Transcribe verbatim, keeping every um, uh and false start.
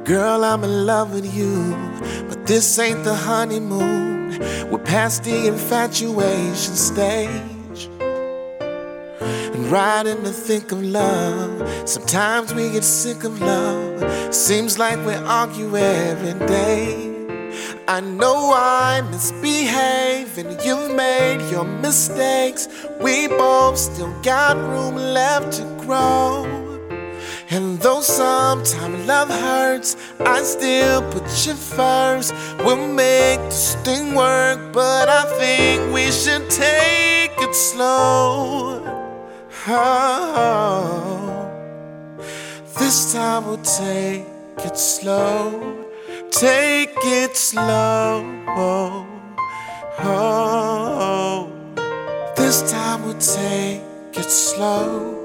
Girl, I'm in love with you, but this ain't the honeymoon. We're past the infatuation stage and right in the thick of love. Sometimes we get sick of love. Seems like we argue every day. I know I misbehave and you've made your mistakes. We both still got room left to grow. And though sometimes love hurts, I still put you first. We'll make this thing work, but I think we should take it slow. Oh, this time we'll take it slow. Take it slow. Oh, this time we'll take it slow.